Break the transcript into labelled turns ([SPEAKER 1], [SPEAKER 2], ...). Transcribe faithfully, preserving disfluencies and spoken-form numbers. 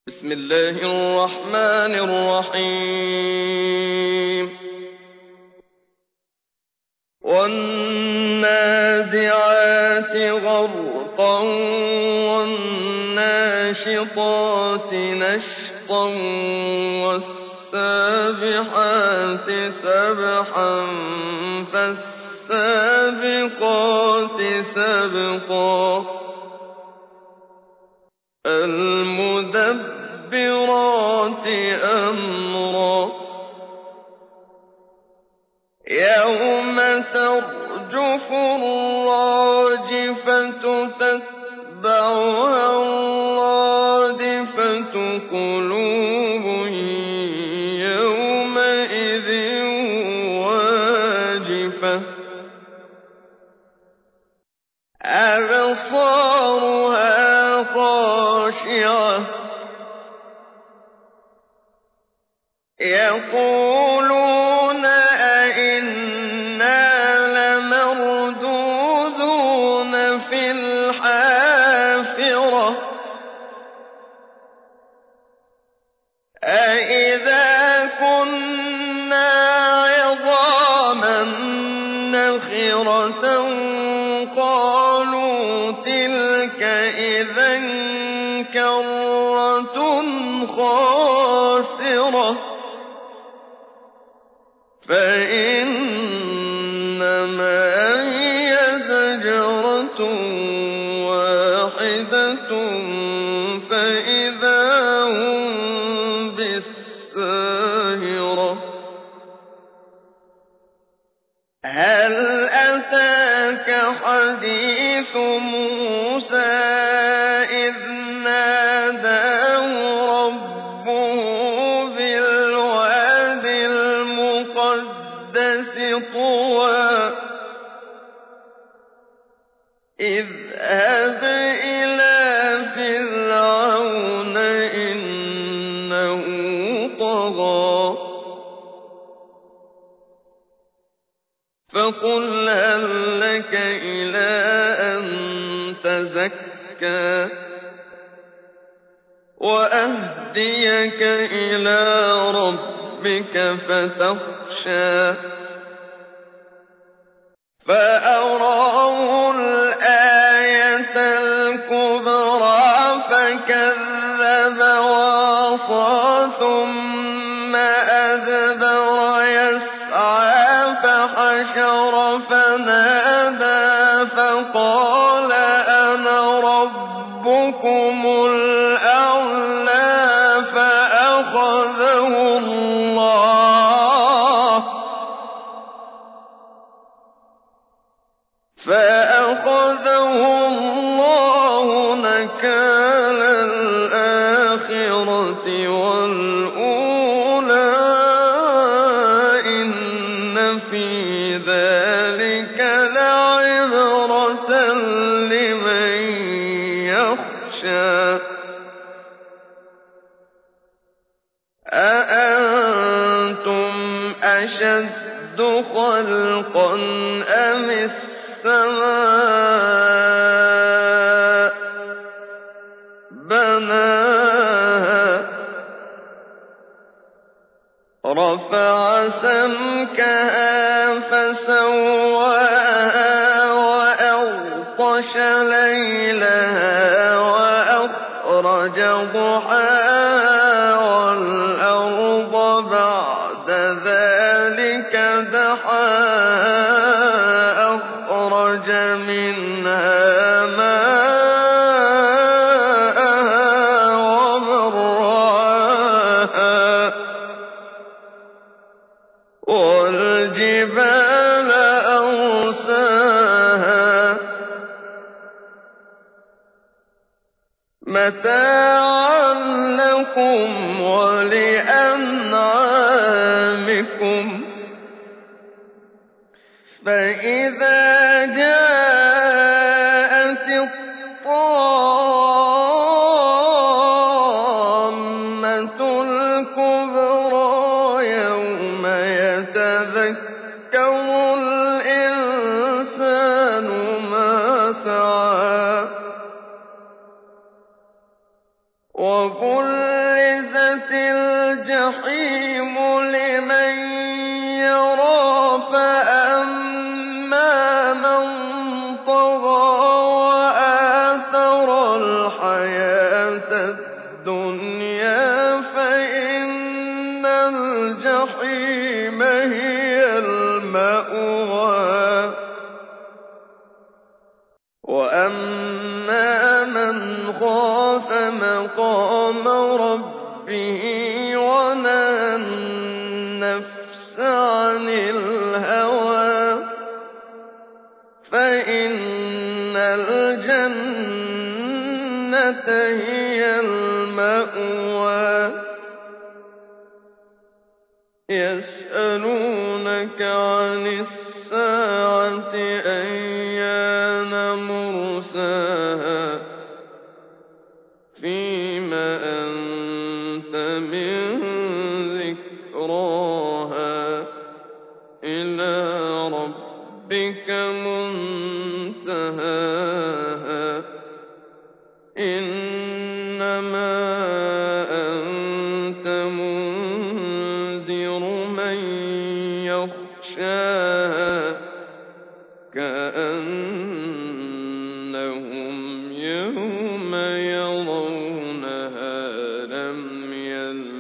[SPEAKER 1] بسم الله الرحمن الرحيم والنازعات غرقا والناشطات نشطا والسابحات سبحا فالسابقات سبقا المدبرات أمرا يوم ترجف الراجفة تتبعها الرادفة قلوب يومئذ واجفة أبصارها خاشعة يقولون أئنا لمردودون في الحافرة أئذا كنا عظاما نخرة قالوا تلك إذا كرة خاسرة فإنما هي زجرة واحدة فإذا هم بالساهرة هل أتاك حديث موسى إذ ناداه ربه بالواد المقدس طوى اذهب إلى فرعون إنه طغى فقل هل لك إلى أن تزكى وأهديك إلى ربك فتخشى فأراه الآية الكبرى فكذب وعصى ثم أدبر يسعى فحشر فنادى فقال أنا ربكم الأعلى فأخذه الله فأخذه الله نكال الآخرة والأولى إن في ذلك لعبرة لمن يخشى أأنتم أشد خلقا أم السماء بناها رفع سمكها فسواها وأغطش ليلها وأخرج ضحاها والأرض بعد ذلك دحاها أخرج منها ماءها ومرعاها والجبال أرساها متاعا لكم ولأنعامكم فإذا جاءت الطامة الكبرى يوم يتذكر الإنسان ما سعى وبشر وَبُرِّزَتِ الْجَحِيمُ لِمَن يَرَىٰ فَأَمَّا مَن طَغَىٰ وَآثَرَ الْحَيَاةَ الدُّنْيَا فَإِنَّ الْجَحِيمَ هِيَ الْمَأْوَىٰ وَأَمَّا مَنْ خَافَ مَقَامَ رَبِّهِ وَنَهَى النَّفْسَ عَنِ الْهَوَىٰ فَإِنَّ الْجَنَّةَ هِيَ الْمَأْوَىٰ يَسْأَلُونَكَ عَنِ السَّاعَةِ أَيَّانَ مُرْسَاهَا فِيمَ أَنتَ مِن ذِكْرَاهَا إِلَىٰ رَبِّكَ مُنتَهَاهَا إِنَّمَا أَنتَ مُنذِرُ مَن يَخْشَاهَا كَأَنَّهُمْ يَوْمَ يَرَوْنَهَا لَمْ يَلْبَثُوا